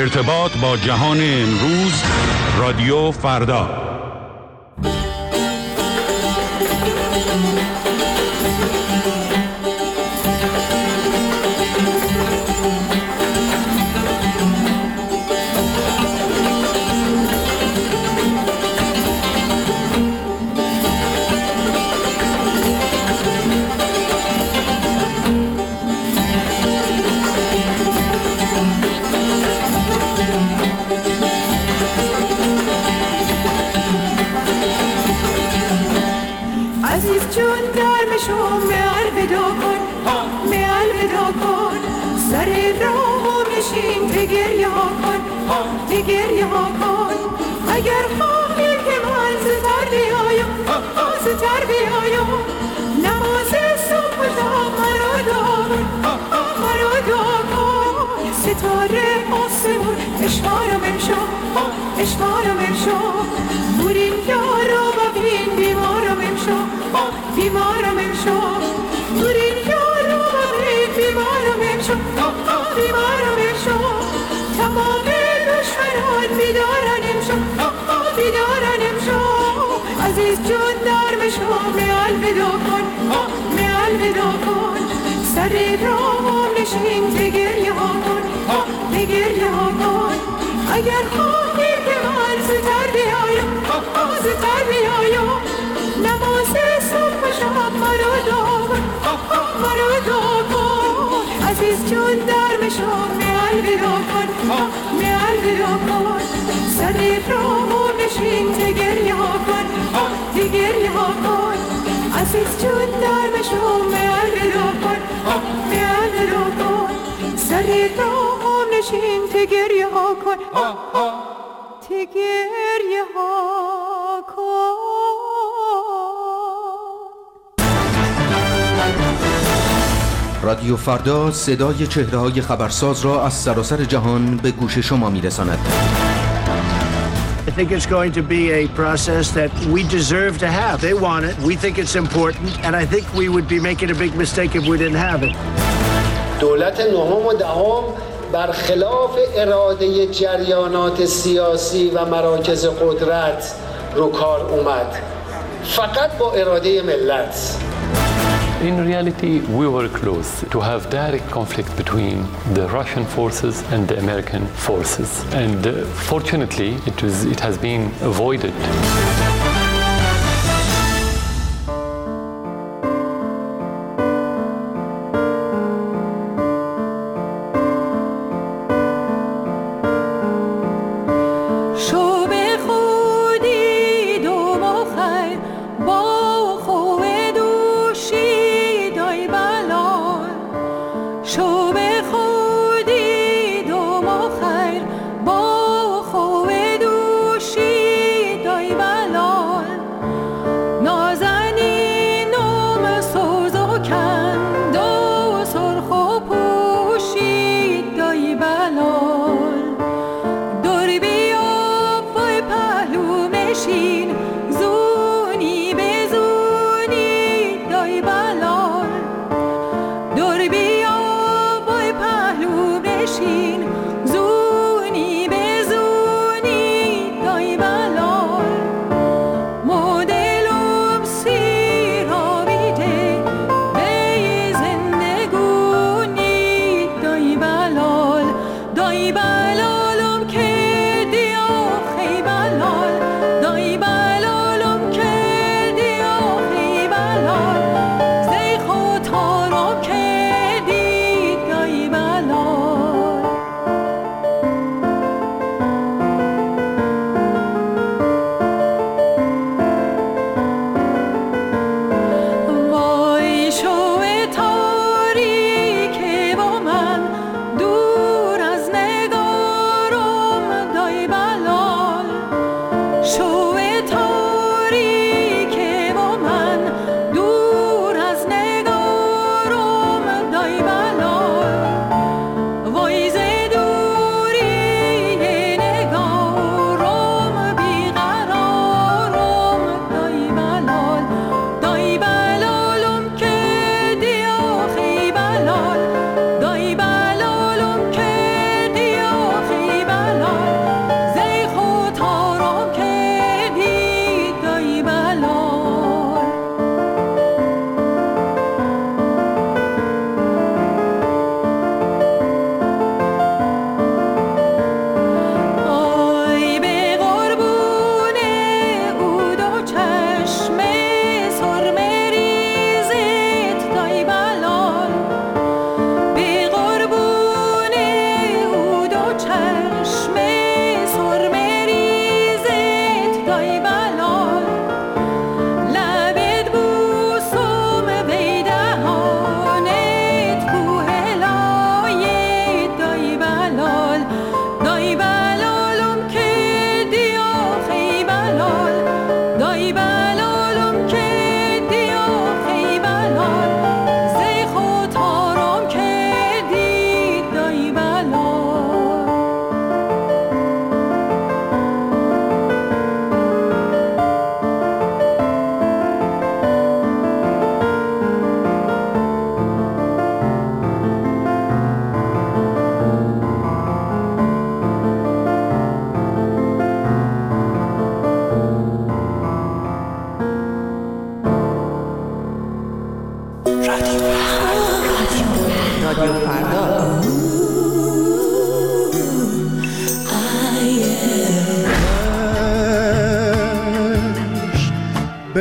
ارتباط با جهان امروز، رادیو فردا. گریه ها کن اگر خواهی که من زودتر بیایم زودتر بیایم نماز صبح و تا مرا دعا کن ستاره آسمون اشمارم امشو بورین یارا و بین بیمارم امشو بورین یارا و بین بیمارم امشو تمام دشمنان بیدارن امشو عزیز جون در مشو میال ودا کن سر راه نشین تگریه ها کن اگر خواهی که من زودتر بیایم نماز صبح و شب مرا دعا کن عزیز جون در مشو میال ودا کن سر راه نشین تگریه ها کن عزیز جون در مشو میال ودا کن سر راه نشین تگریه ها کن رادیو فردا صدای چهره‌های خبرساز را از سراسر جهان به گوش شما می‌رساند. I think it's going to be a process that we deserve to have. They want it. We think it's important. And I think we would be making a big mistake if we didn't have it. دولت نهم و دهم برخلاف اراده جریانات سیاسی و مراکز قدرت رو کار اومد. فقط با اراده ملت. In reality, we were close to have direct conflict between the Russian forces and the American forces. And fortunately, it has been avoided.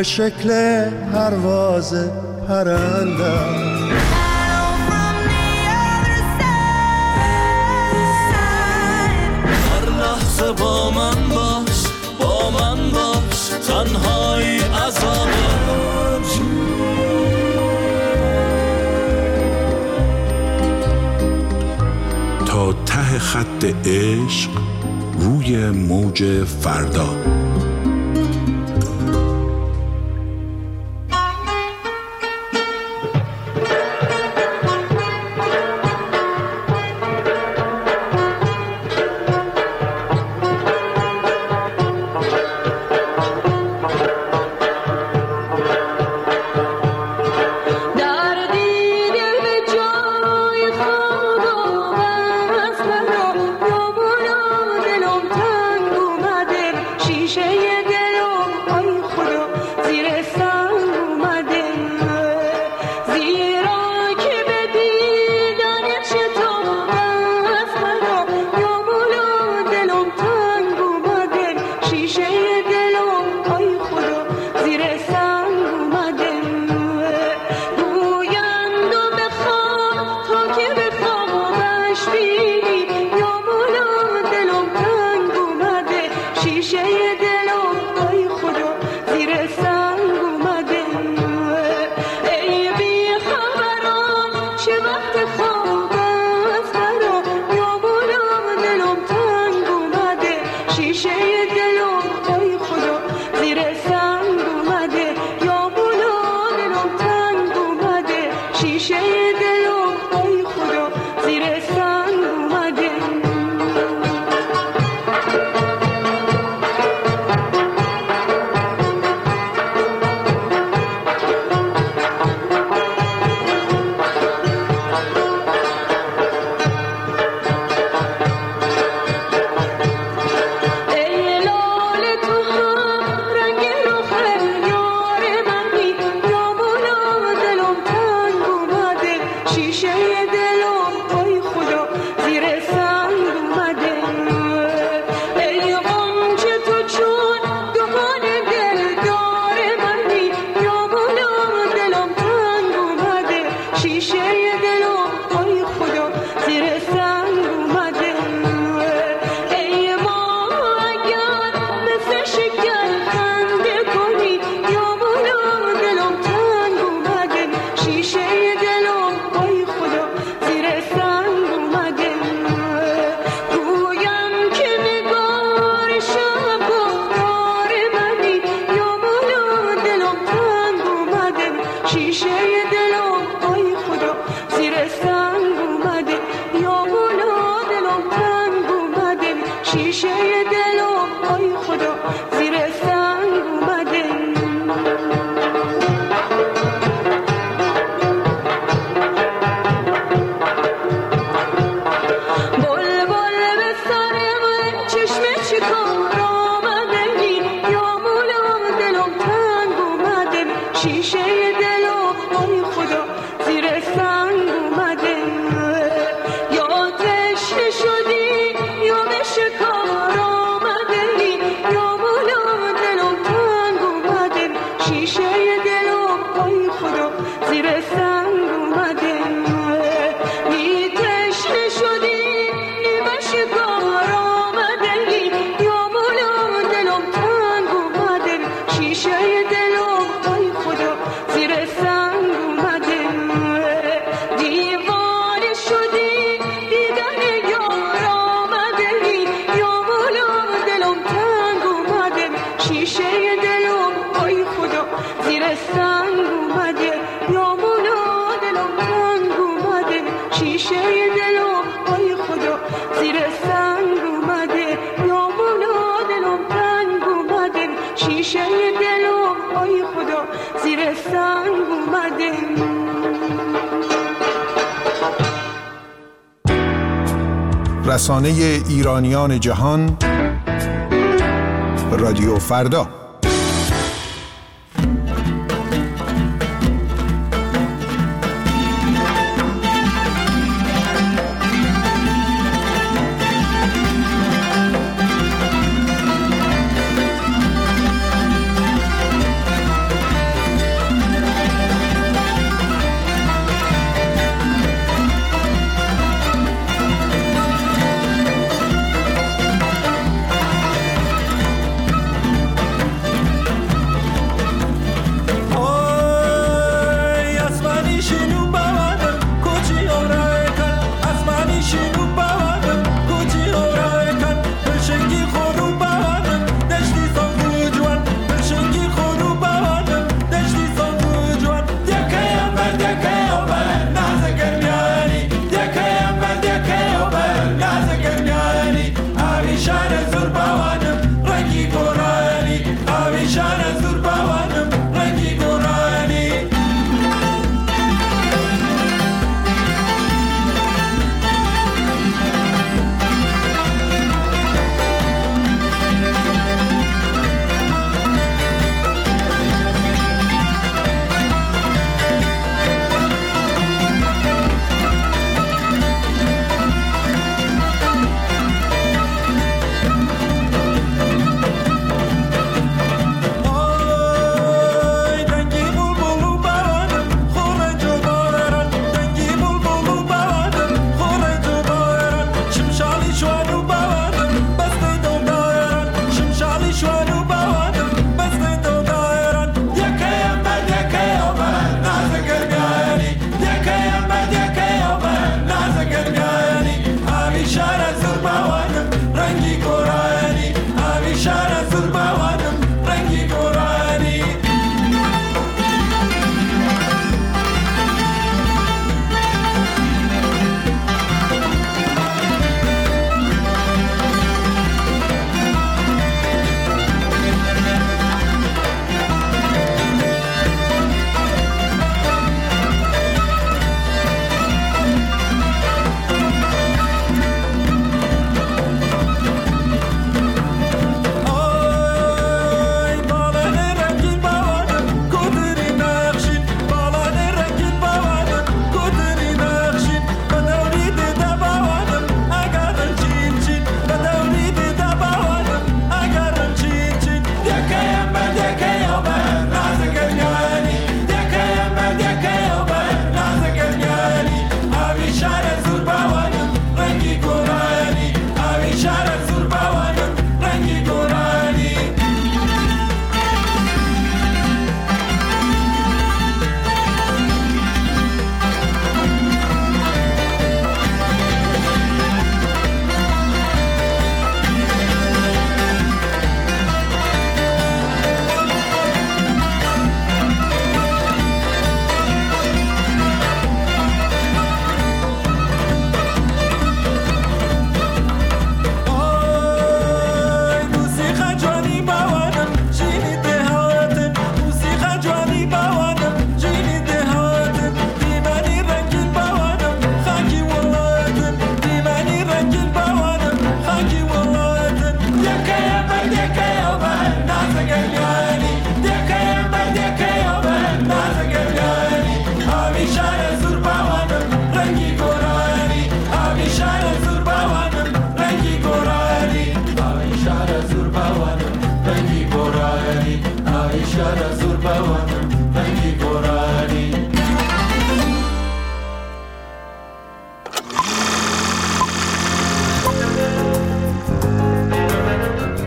به شکل پرواز پرنده. هر لحظه با من باش، با من باش، تنهایی عذابه. تا ته خط عشق روی موج فردا. رسانه ایرانیان جهان، رادیو فردا.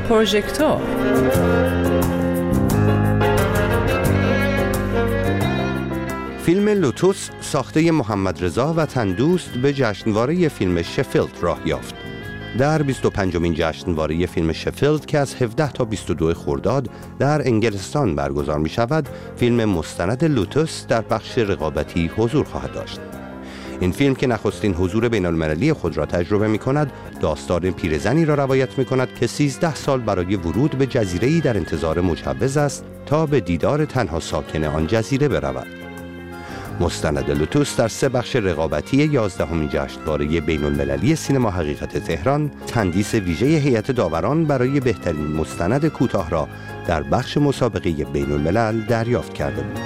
پروژکتور. فیلم لوتوس ساخته محمد رضا وطندوست به جشنواره فیلم شفیلد راه یافت. در 25مین جشنواره فیلم شفیلد که از 17 تا 22 خرداد در انگلستان برگزار می شود، فیلم مستند لوتوس در بخش رقابتی حضور خواهد داشت. این فیلم که نخستین حضور بین المللی خود را تجربه می کند، داستان پیرزنی را روایت می کند که 13 سال برای ورود به جزیره‌ای در انتظار مجوز است تا به دیدار تنها ساکن آن جزیره برود. مستند لوتوس در 3 بخش رقابتی 11مین جشنواره بین المللی سینما حقیقت تهران تندیس ویژه هیئت داوران برای بهترین مستند کوتاه را در بخش مسابقه بین الملل دریافت کرده بود.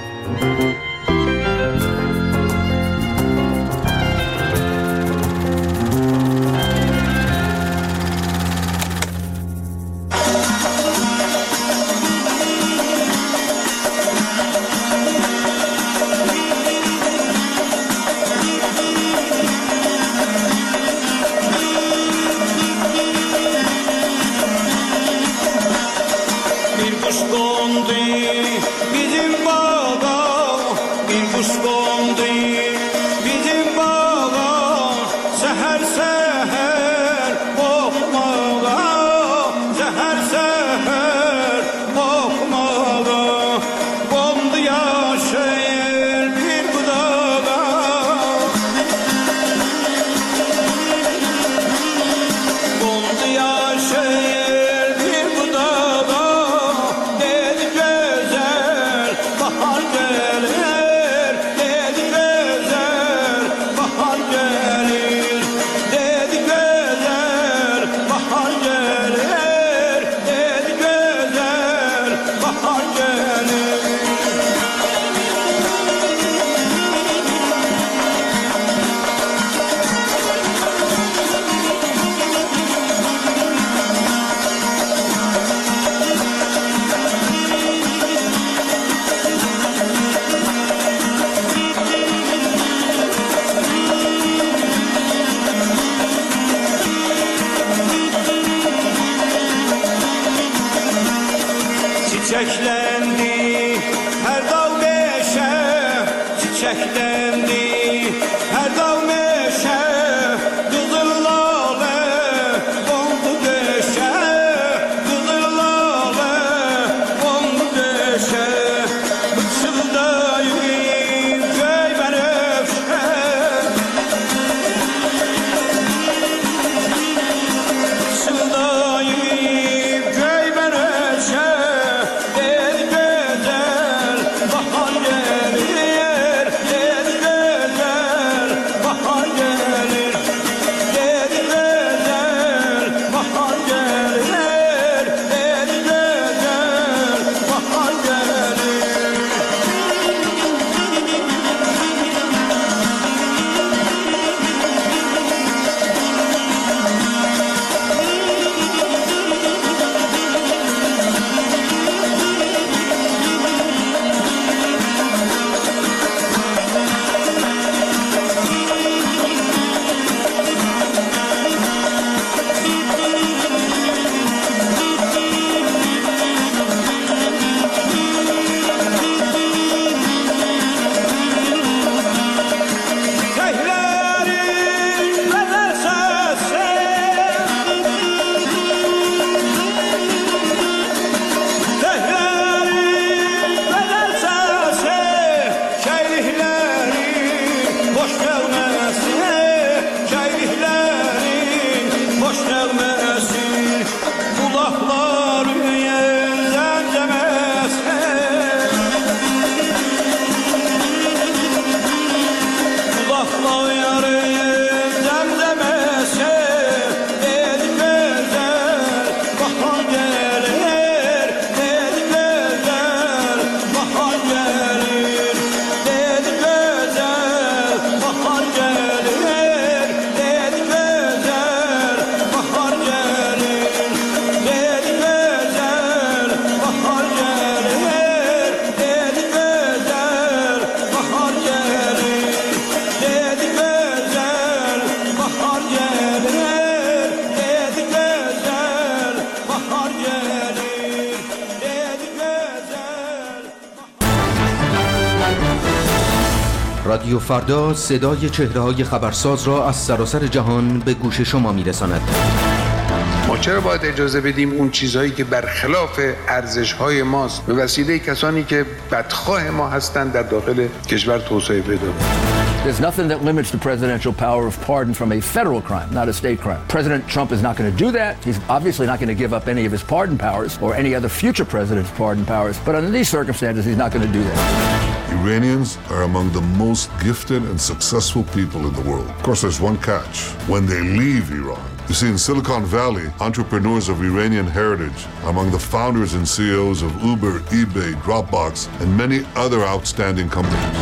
رادیو فردا صدای چهره‌های خبرساز را از سراسر جهان به گوش شما می‌رساند. ما چرا باید اجازه بدیم اون چیزهایی که برخلاف ارزش‌های ماست به وسیله کسانی که بدخواه ما هستند در داخل کشور توسعه پیدا کنند؟ There's nothing that limits the presidential power of pardon from a federal crime, not a state crime. President Trump is not going to do that. He's obviously not going to give up any of his pardon powers or any other future president's pardon powers. But under these circumstances, he's not going to do that. Iranians are among the most gifted and successful people in the world. Of course, there's one catch. When they leave Iran, you see, in Silicon Valley, entrepreneurs of Iranian heritage are among the founders and CEOs of Uber, eBay, Dropbox, and many other outstanding companies.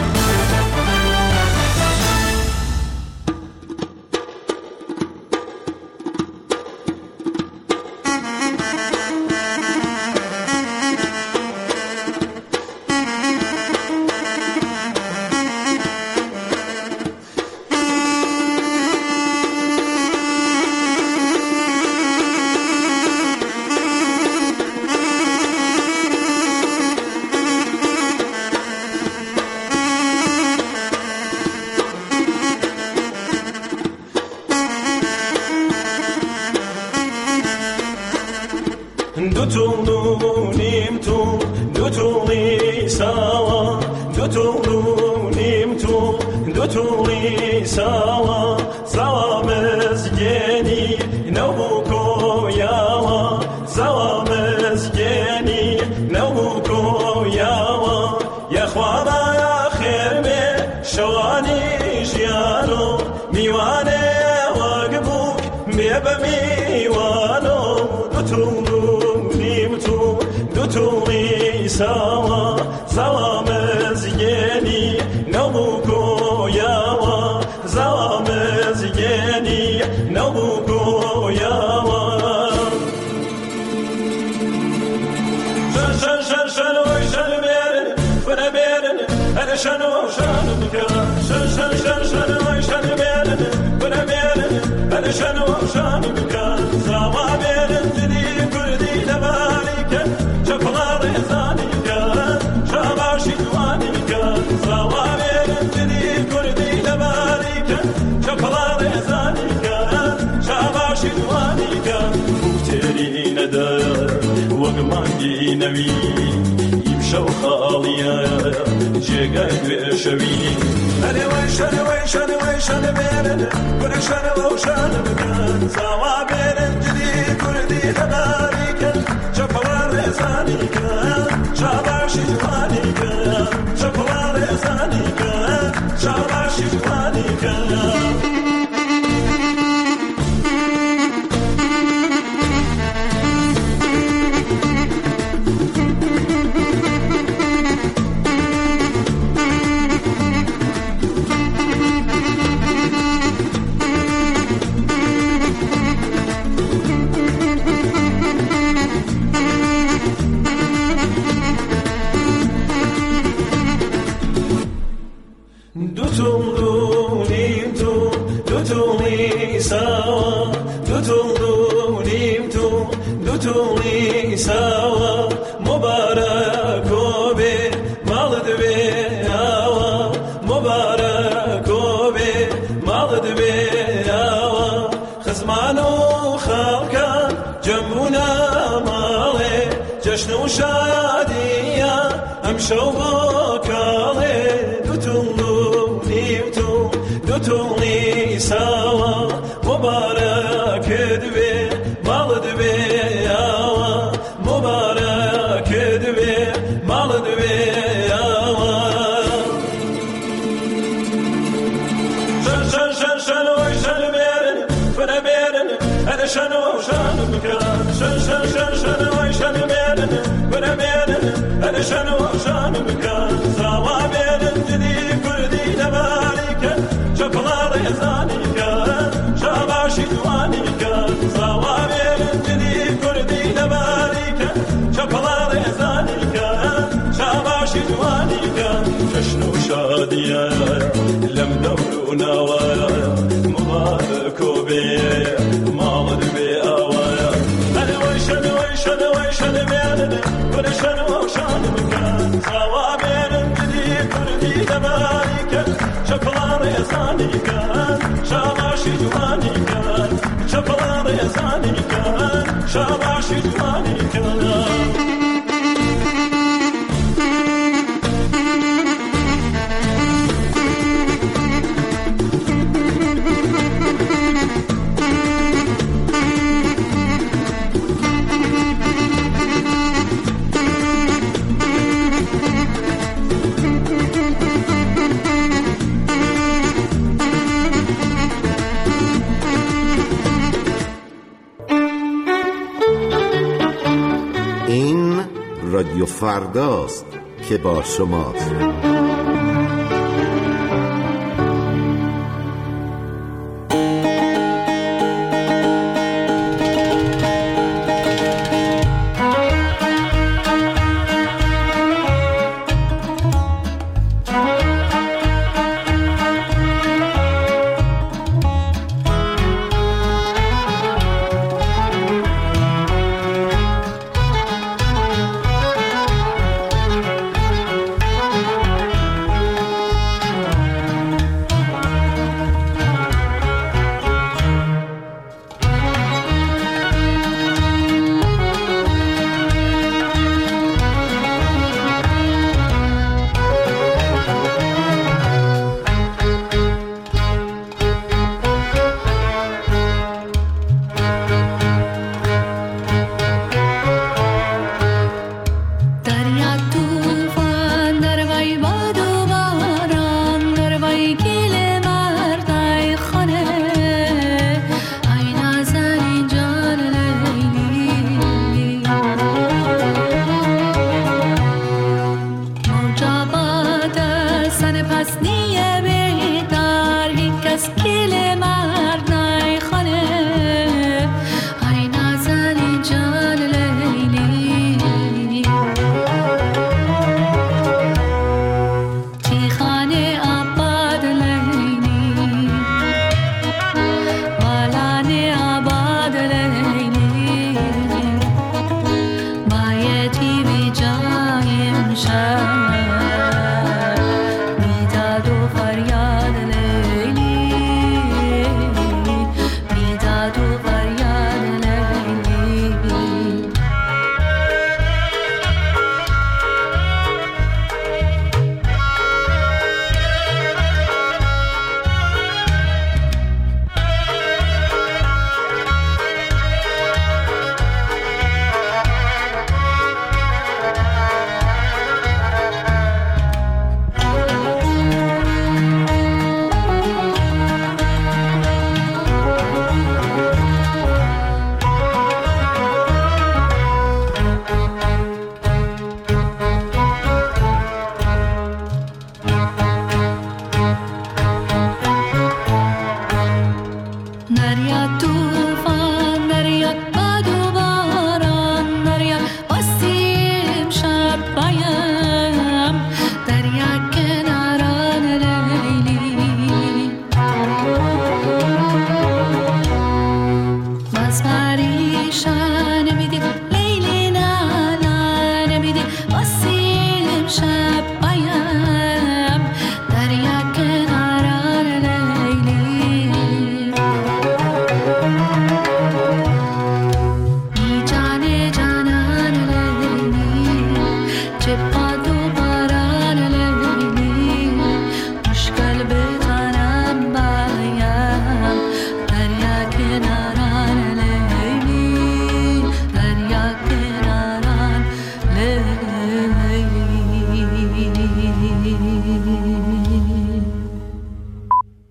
رادیو فرداست که با شماست.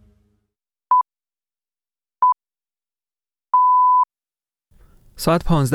ساعت 15